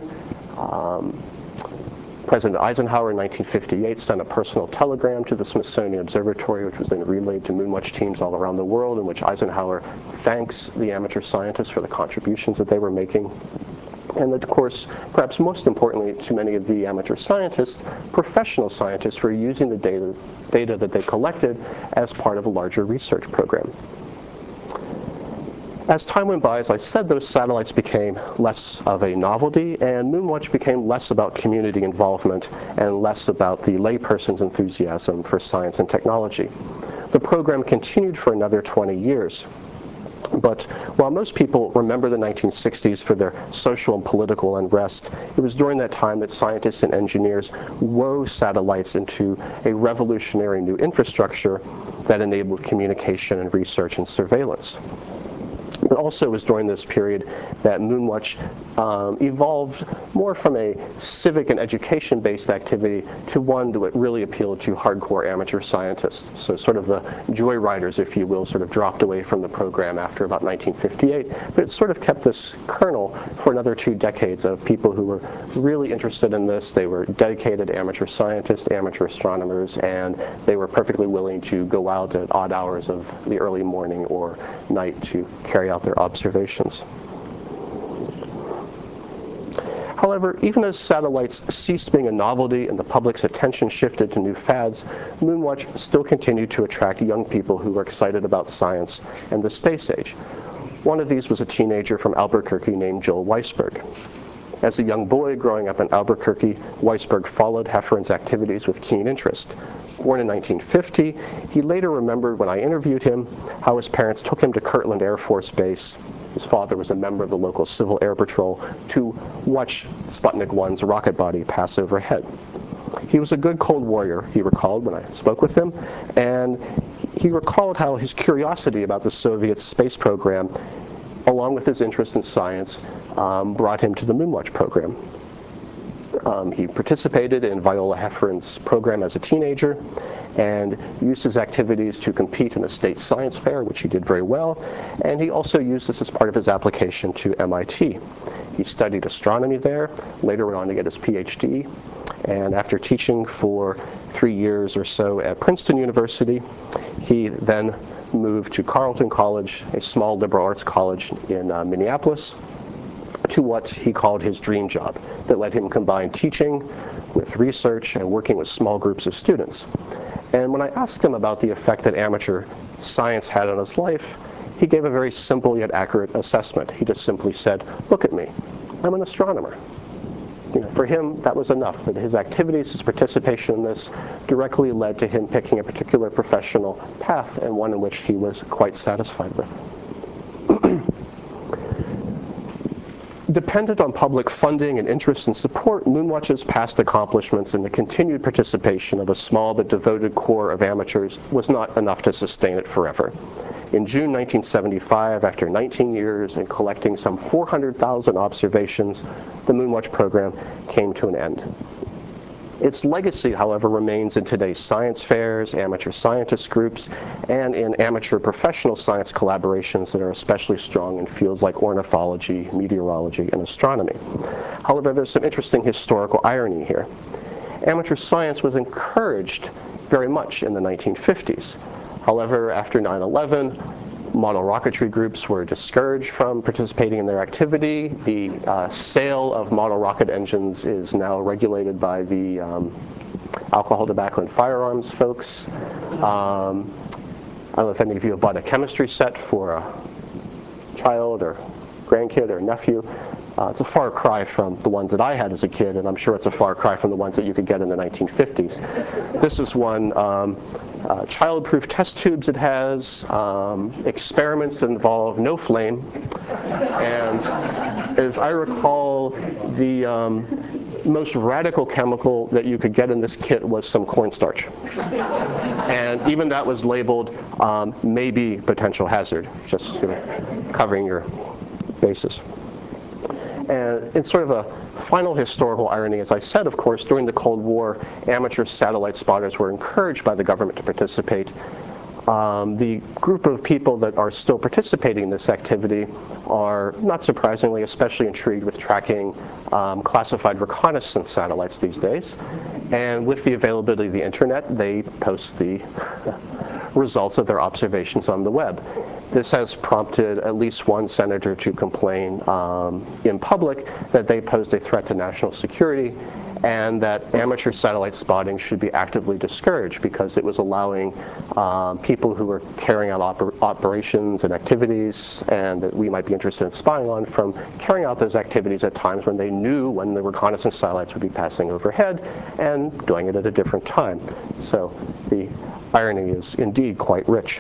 President Eisenhower in 1958 sent a personal telegram to the Smithsonian Observatory, which was then relayed to moonwatch teams all around the world, in which Eisenhower thanks the amateur scientists for the contributions that they were making. And of course, perhaps most importantly to many of the amateur scientists, professional scientists were using the data that they collected as part of a larger research program. As time went by, as I said, those satellites became less of a novelty, and Moonwatch became less about community involvement and less about the layperson's enthusiasm for science and technology. The program continued for another 20 years. But while most people remember the 1960s for their social and political unrest, it was during that time that scientists and engineers wove satellites into a revolutionary new infrastructure that enabled communication and research and surveillance. But also it was during this period that Moonwatch evolved more from a civic and education-based activity to one that really appealed to hardcore amateur scientists. So sort of the joyriders, if you will, sort of dropped away from the program after about 1958, but it sort of kept this kernel for another 2 decades of people who were really interested in this. They were dedicated amateur scientists, amateur astronomers, and they were perfectly willing to go out at odd hours of the early morning or night to carry out their observations. However, even as satellites ceased being a novelty and the public's attention shifted to new fads, Moonwatch still continued to attract young people who were excited about science and the space age. One of these was a teenager from Albuquerque named Joel Weisberg. As a young boy growing up in Albuquerque, Weisberg followed Heffern's activities with keen interest. Born in 1950, he later remembered when I interviewed him how his parents took him to Kirtland Air Force Base. His father was a member of the local Civil Air Patrol to watch Sputnik 1's rocket body pass overhead. He was a good Cold Warrior, he recalled when I spoke with him, and he recalled how his curiosity about the Soviet space program, along with his interest in science, brought him to the Moonwatch program. He participated in Viola Heffern's program as a teenager and used his activities to compete in a state science fair, which he did very well, and he also used this as part of his application to MIT. He studied astronomy there, later went on to get his PhD, and after teaching for 3 years or so at Princeton University, he then moved to Carleton College, a small liberal arts college in Minneapolis, to what he called his dream job that let him combine teaching with research and working with small groups of students. And when I asked him about the effect that amateur science had on his life, he gave a very simple yet accurate assessment. He just simply said, "Look at me, I'm an astronomer." For him, that was enough, that his activities, his participation in this directly led to him picking a particular professional path, and one in which he was quite satisfied with. Dependent on public funding and interest and support, Moonwatch's past accomplishments and the continued participation of a small but devoted core of amateurs was not enough to sustain it forever. In June 1975, after 19 years and collecting some 400,000 observations, the Moonwatch program came to an end. Its legacy, however, remains in today's science fairs, amateur scientist groups, and in amateur professional science collaborations that are especially strong in fields like ornithology, meteorology, and astronomy. However, there's some interesting historical irony here. Amateur science was encouraged very much in the 1950s. However, after 9/11, model rocketry groups were discouraged from participating in their activity. The sale of model rocket engines is now regulated by the alcohol, tobacco, and firearms folks. I don't know if any of you have bought a chemistry set for a child or grandkid or nephew. It's a far cry from the ones that I had as a kid, and I'm sure it's a far cry from the ones that you could get in the 1950s. This is one child-proof test tubes it has, experiments that involve no flame, and as I recall, the most radical chemical that you could get in this kit was some cornstarch. And even that was labeled maybe potential hazard, just covering your bases. And in sort of a final historical irony, as I said, of course, during the Cold War, amateur satellite spotters were encouraged by the government to participate. The group of people that are still participating in this activity are, not surprisingly, especially intrigued with tracking classified reconnaissance satellites these days. And with the availability of the internet, they post the results of their observations on the web. This has prompted at least one senator to complain in public that they posed a threat to national security, and that amateur satellite spotting should be actively discouraged because it was allowing people who were carrying out operations and activities and that we might be interested in spying on from carrying out those activities at times when they knew when the reconnaissance satellites would be passing overhead and doing it at a different time. So the irony is indeed quite rich.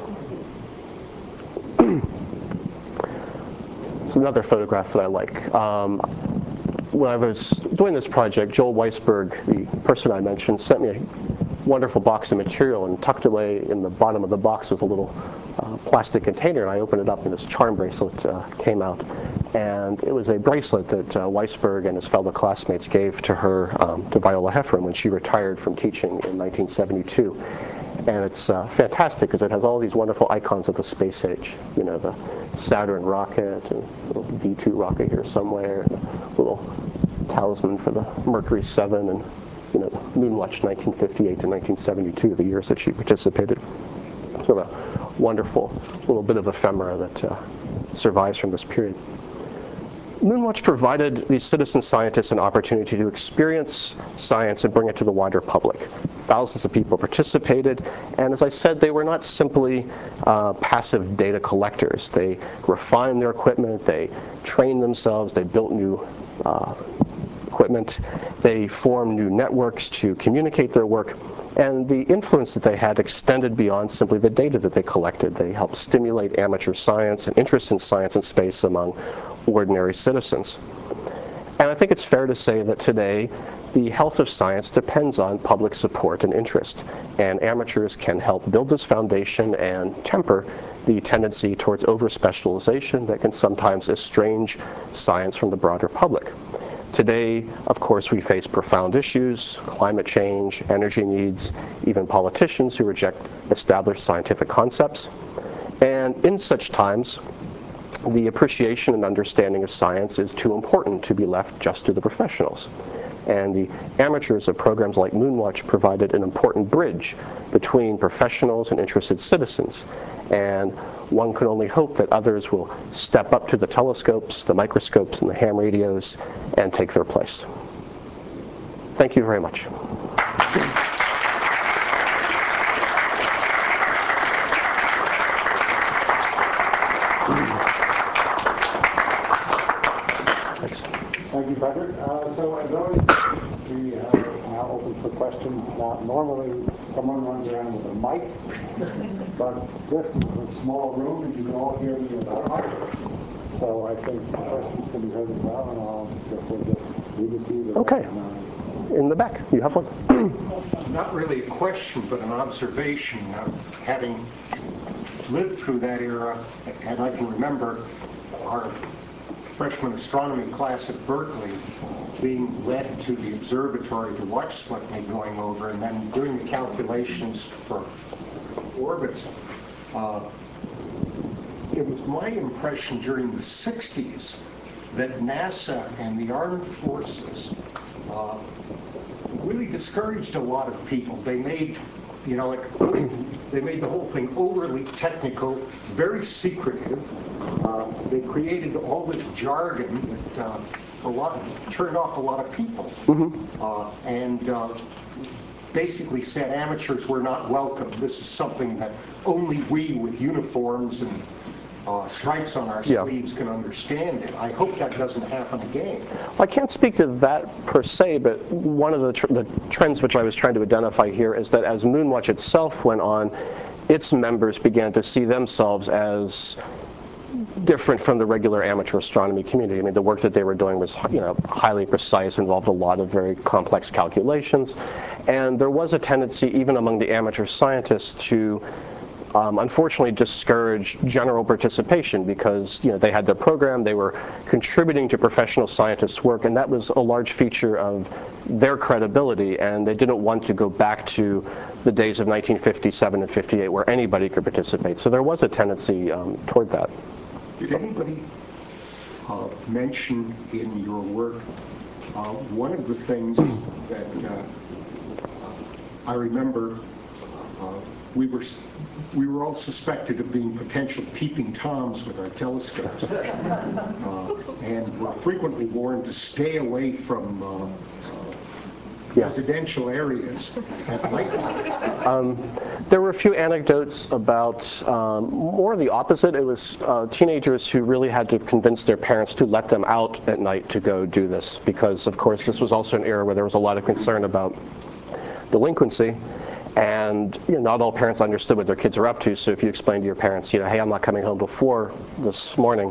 It's another photograph that I like. When I was doing this project, Joel Weisberg, the person I mentioned, sent me a wonderful box of material, and tucked away in the bottom of the box was a little plastic container, and I opened it up and this charm bracelet came out. And it was a bracelet that Weisberg and his fellow classmates gave to her, to Viola Heffern, when she retired from teaching in 1972. And it's fantastic because it has all these wonderful icons of the space age. You know, the Saturn rocket, and a little V2 rocket here somewhere, and a little talisman for the Mercury 7, and Moonwatch 1958 to 1972, the years that she participated. Sort of a wonderful little bit of ephemera that survives from this period. Moonwatch provided these citizen scientists an opportunity to experience science and bring it to the wider public. Thousands of people participated, and as I said, they were not simply passive data collectors. They refined their equipment, they trained themselves, they built new equipment, they formed new networks to communicate their work, and the influence that they had extended beyond simply the data that they collected. They helped stimulate amateur science and interest in science and space among ordinary citizens. And I think it's fair to say that today, the health of science depends on public support and interest, and amateurs can help build this foundation and temper the tendency towards over-specialization that can sometimes estrange science from the broader public. Today, of course, we face profound issues: climate change, energy needs, even politicians who reject established scientific concepts. And in such times, the appreciation and understanding of science is too important to be left just to the professionals. And the amateurs of programs like Moonwatch provided an important bridge between professionals and interested citizens. And one can only hope that others will step up to the telescopes, the microscopes, and the ham radios and take their place. Thank you very much. Thanks. Thank you, Frederick. So as always, we are now open for questions. Normally, someone runs around with a mic, but this is a small room, and you can all hear me without a mic. So I think the questions can be heard as well, and I'll just leave it to you. Okay. In the back, you have one. Not really a question, but an observation. Having lived through that era, and I can remember our freshman astronomy class at Berkeley being led to the observatory to watch Sputnik going over, and then doing the calculations for orbits. It was my impression during the 60s that NASA and the armed forces really discouraged a lot of people. They made, they made the whole thing overly technical, very secretive. They created all this jargon that turned off a lot of people, and basically said amateurs were not welcome. This is something that only we with uniforms and stripes on our sleeves can understand it. I hope that doesn't happen again. I can't speak to that per se, but one of the trends which I was trying to identify here is that as Moonwatch itself went on, its members began to see themselves as different from the regular amateur astronomy community. I mean, the work that they were doing was, highly precise, involved a lot of very complex calculations, and there was a tendency, even among the amateur scientists, to unfortunately discourage general participation because they had their program, they were contributing to professional scientists' work, and that was a large feature of their credibility, and they didn't want to go back to the days of 1957 and 58 where anybody could participate. So there was a tendency toward that. Did anybody mention in your work one of the things that I remember we were all suspected of being potential peeping Toms with our telescopes, and were frequently warned to stay away from residential areas at nighttime. There were a few anecdotes about more the opposite. It was teenagers who really had to convince their parents to let them out at night to go do this, because of course this was also an era where there was a lot of concern about delinquency. And not all parents understood what their kids are up to. So if you explain to your parents, hey, I'm not coming home before this morning.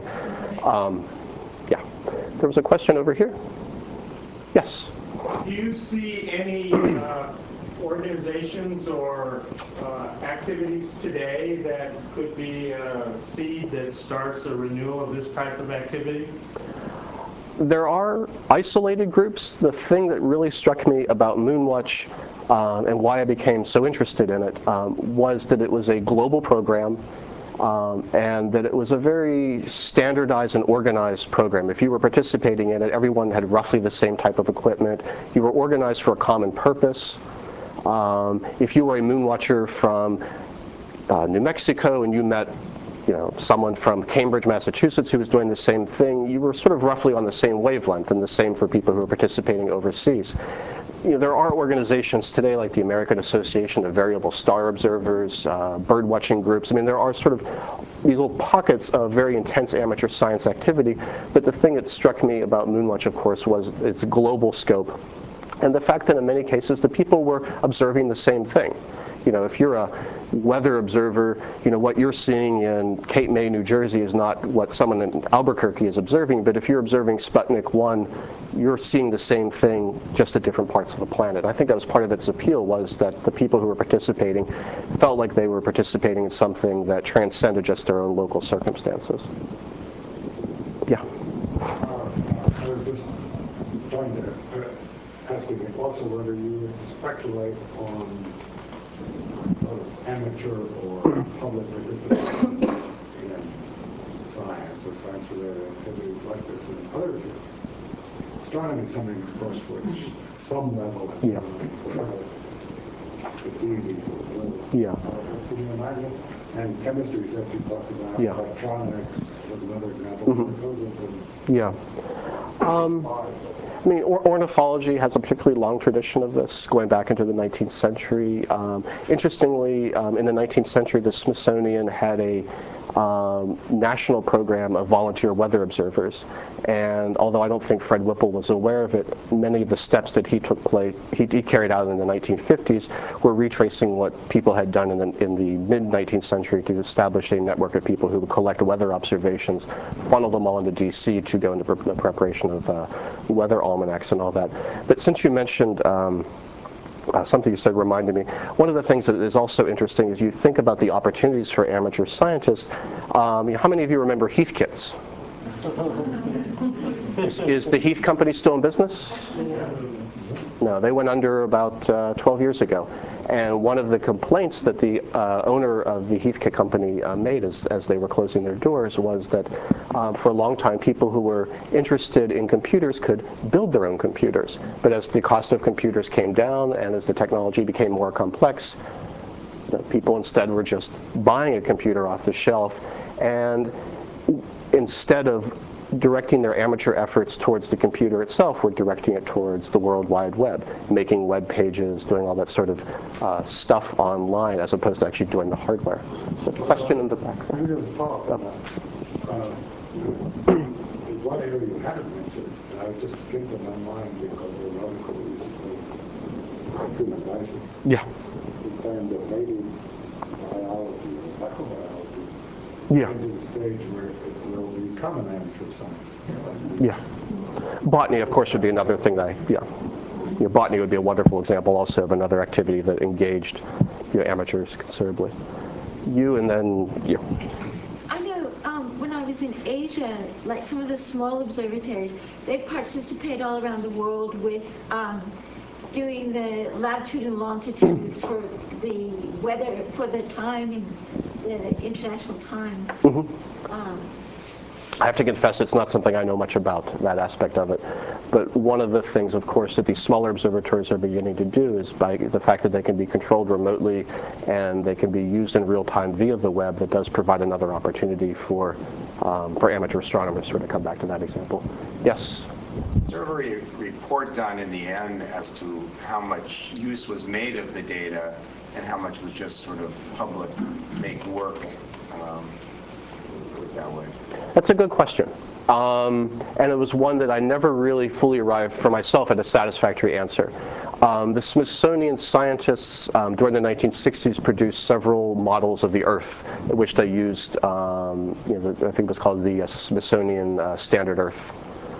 There was a question over here. Yes. Do you see any organizations or activities today that could be a seed that starts a renewal of this type of activity? There are isolated groups. The thing that really struck me about Moonwatch and why I became so interested in it was that it was a global program and that it was a very standardized and organized program. If you were participating in it, everyone had roughly the same type of equipment. You were organized for a common purpose. If you were a Moonwatcher from New Mexico and you met someone from Cambridge, Massachusetts who was doing the same thing, you were sort of roughly on the same wavelength, and the same for people who are participating overseas. There are organizations today like the American Association of Variable Star Observers, bird watching groups. I mean, there are sort of these little pockets of very intense amateur science activity, but the thing that struck me about Moonwatch, of course, was its global scope and the fact that in many cases the people were observing the same thing. If you're a weather observer, what you're seeing in Cape May, New Jersey is not what someone in Albuquerque is observing, but if you're observing Sputnik 1, you're seeing the same thing just at different parts of the planet. I think that was part of its appeal, was that the people who were participating felt like they were participating in something that transcended just their own local circumstances. Yeah. I was just asking also whether you would speculate on amateur or public participation in science or science-related activities like this in other fields. Astronomy is something, of course, which at some level, it's easy to do. Yeah. Can you imagine? And chemistry, as you talked about, Yeah. electronics was another example. Those have been Yeah. I mean, ornithology has a particularly long tradition of this, going back into the 19th century. Interestingly, in the 19th century, the Smithsonian had a national program of volunteer weather observers. And although I don't think Fred Whipple was aware of it, many of the steps that he carried out in the 1950s were retracing what people had done in the mid-19th century to establish a network of people who would collect weather observations, funnel them all into DC to go into the preparation of weather almanacs and all that. But since you mentioned something you said reminded me. One of the things that is also interesting is you think about the opportunities for amateur scientists. How many of you remember Heathkits? Is the Heath Company still in business? No, they went under about 12 years ago. And one of the complaints that the owner of the Heathkit Company made as they were closing their doors was that for a long time people who were interested in computers could build their own computers. But as the cost of computers came down and as the technology became more complex, people instead were just buying a computer off the shelf. And instead of directing their amateur efforts towards the computer itself, we're directing it towards the World Wide Web, making web pages, doing all that sort of stuff online, as opposed to actually doing the hardware. The question in the back. I'm going to follow up on that. One area you haven't mentioned, and I just picked them online because of an article recently on human bison. Yeah. We found that maybe biology or microbiology into the stage where it will become an amateur science. Yeah. Botany, of course, would be another thing that botany would be a wonderful example also of another activity that engaged amateurs considerably. You and then you. I know when I was in Asia, like some of the small observatories, they participate all around the world with doing the latitude and longitude for the weather, for the time and the international time. I have to confess it's not something I know much about, that aspect of it. But one of the things, of course, that these smaller observatories are beginning to do is by the fact that they can be controlled remotely and they can be used in real time via the web, that does provide another opportunity for amateur astronomers, to come back to that example. Yes? Is there ever a report done in the end as to how much use was made of the data and how much was just sort of public make work that way? That's a good question. And it was one that I never really fully arrived for myself at a satisfactory answer. The Smithsonian scientists during the 1960s produced several models of the Earth, which they used, I think it was called the Smithsonian Standard Earth.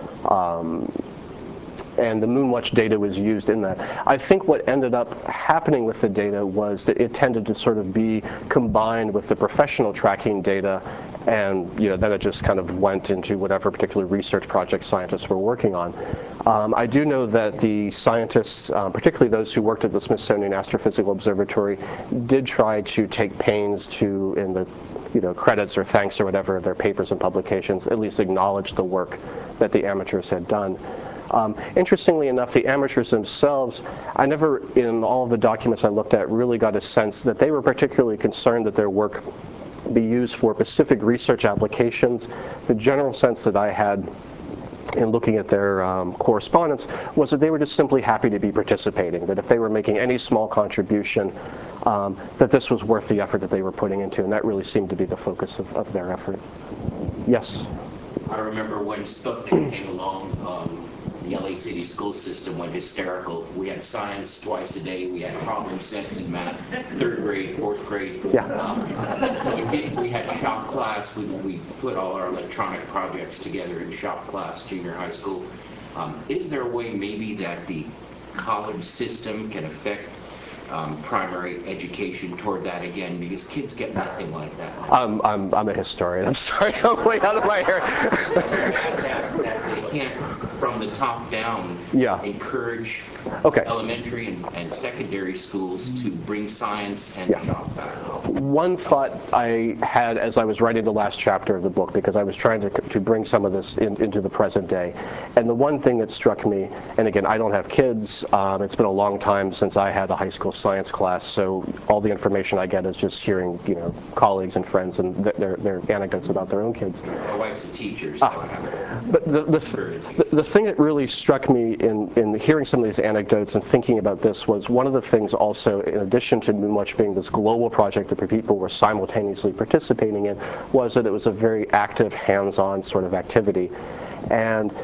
And the Moonwatch data was used in that. I think what ended up happening with the data was that it tended to sort of be combined with the professional tracking data, and then it just kind of went into whatever particular research project scientists were working on. I do know that the scientists, particularly those who worked at the Smithsonian Astrophysical Observatory, did try to take pains to, in the credits or thanks or whatever of their papers and publications, at least acknowledge the work that the amateurs had done. Interestingly enough, the amateurs themselves, I never, in all of the documents I looked at, really got a sense that they were particularly concerned that their work be used for specific research applications. The general sense that I had in looking at their correspondence was that they were just simply happy to be participating, that if they were making any small contribution, that this was worth the effort that they were putting into, and that really seemed to be the focus of their effort. Yes? I remember when Sputnik came along, the LA City school system went hysterical. We had science twice a day. We had problem sets in math, 3rd grade, 4th grade. Yeah. So we had shop class. We put all our electronic projects together in shop class, junior high school. Is there a way maybe that the college system can affect primary education toward that again, because kids get nothing like that. I'm a historian. I'm sorry, I'm way out of my hair. that they can't, from the top down, Yeah. encourage Okay. elementary and secondary schools to bring science and adopt that. One thought I had as I was writing the last chapter of the book, because I was trying to bring some of this into the present day, and the one thing that struck me, and again, I don't have kids, it's been a long time since I had a high school science class, so all the information I get is just hearing, colleagues and friends and their anecdotes about their own kids. My wife's a teacher, so I have But the thing that really struck me in hearing some of these anecdotes and thinking about this was one of the things also, in addition to much being this global project that people were simultaneously participating in, was that it was a very active, hands-on sort of activity. And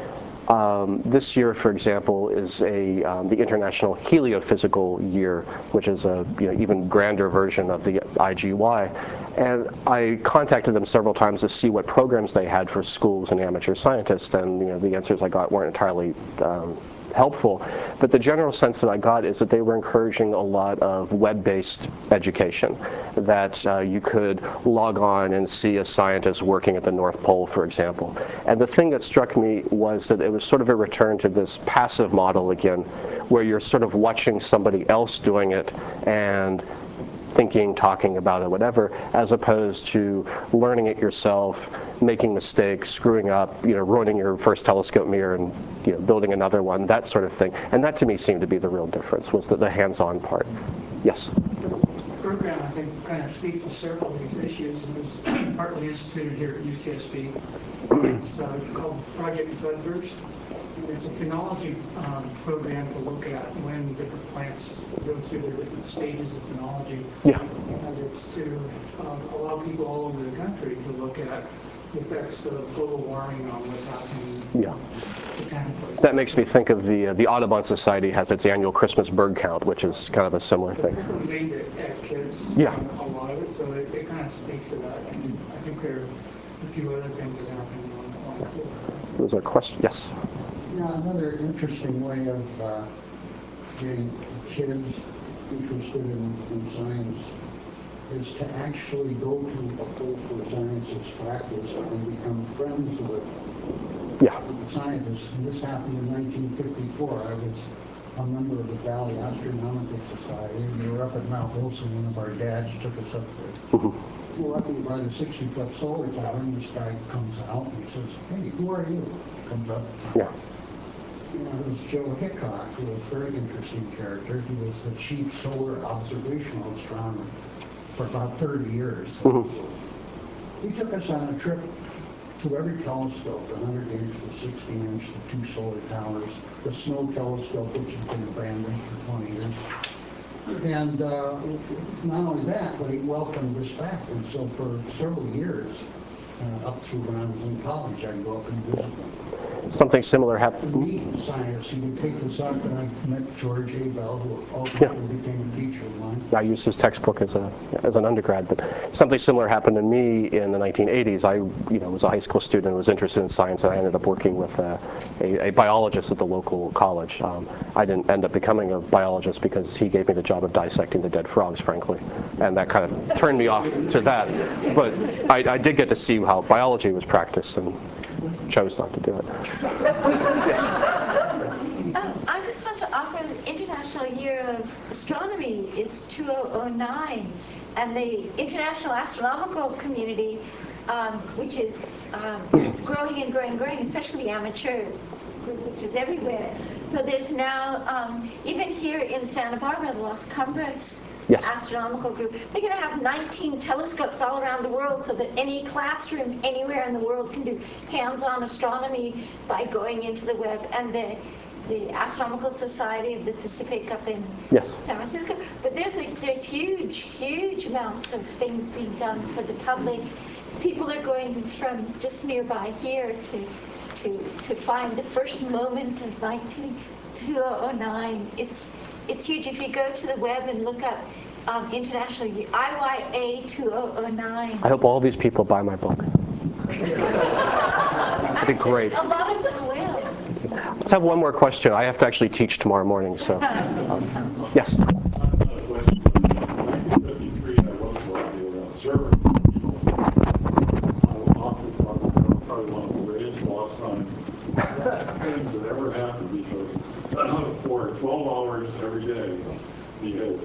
this year, for example, is the International Heliophysical Year, which is a even grander version of the IGY. And I contacted them several times to see what programs they had for schools and amateur scientists, and the answers I got weren't entirely helpful. But the general sense that I got is that they were encouraging a lot of web-based education, that you could log on and see a scientist working at the North Pole, for example. And the thing that struck me was that it was sort of a return to this passive model again, where you're sort of watching somebody else doing it and thinking, talking about it, whatever, as opposed to learning it yourself, making mistakes, screwing up, ruining your first telescope mirror and building another one, that sort of thing. And that to me seemed to be the real difference, was the hands-on part. Yes? The program, I think, kind of speaks to several of these issues, and it's partly instituted here at UCSB. It's called Project Budburst. It's a phenology program to look at when different plants go through their different stages of phenology. Yeah. And it's to allow people all over the country to look at the effects of global warming on what's happening. Yeah. That makes me think of the Audubon Society has its annual Christmas bird count, which is kind of a similar thing. This one's aimed at kids. Yeah. A lot of it, so it kind of speaks to that. And I think there are a few other things that are happening on that line too. Was there a question? Yes. Yeah, another interesting way of getting kids interested in science is to actually go to a place where science is practiced and become friends with scientists. And this happened in 1954. I was a member of the Valley Astronomical Society, and we were up at Mount Wilson. One of our dads took us up there. We're up by the 60-foot solar tower, and this guy comes out and says, "Hey, who are you?" Comes up. Yeah. It was Joe Hickok, who was a very interesting character. He was the chief solar observational astronomer for about 30 years. He took us on a trip to every telescope, the 100-inch, the 60-inch, the two solar towers, the Snow telescope, which has been abandoned for 20 years. And not only that, but he welcomed us back. And so for several years, up through when I was in college, I'd go up and visit them. Something similar happened. Meet scientists. He would take us up, and I met George Abel, who ultimately became a teacher of mine. I used his textbook as an undergrad, but something similar happened to me in the 1980s. I was a high school student and was interested in science, and I ended up working with a biologist at the local college. I didn't end up becoming a biologist because he gave me the job of dissecting the dead frogs, frankly, and that kind of turned me off to that. But I did get to see how biology was practiced and chose not to do it. Yes. I just want to offer the International Year of Astronomy is 2009, and the international astronomical community, which is it's growing and growing and growing, especially the amateur group, which is everywhere. So there's now, even here in Santa Barbara, the Las Cumbres astronomical group, they're going to have 19 telescopes all around the world so that any classroom anywhere in the world can do hands-on astronomy by going into the web. And the Astronomical Society of the Pacific up in San Francisco. But there's huge amounts of things being done for the public. People are going from just nearby here to find the first moment of 2009. It's huge. If you go to the web and look up International IYA 2009. I hope all these people buy my book. That'd be great. A lot of them will. Let's have one more question. I have to actually teach tomorrow morning, so yes.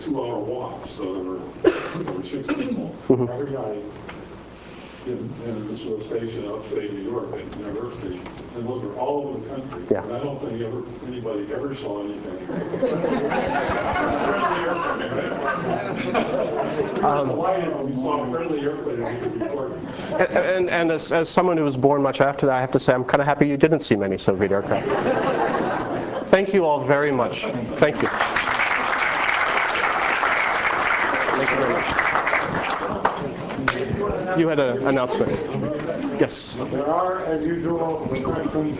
2-hour walk, so there were 6 people every night in this little station upstate New York at University, and those were all over the country. Yeah. And I don't think anybody ever saw anything. Delighted when we saw a friendly airplane and we could report it. And as someone who was born much after that, I have to say I'm kind of happy you didn't see many Soviet aircraft. Thank you all very much. Thank you. Thank you very much. You had an announcement. Yes. There are, as usual, refreshments.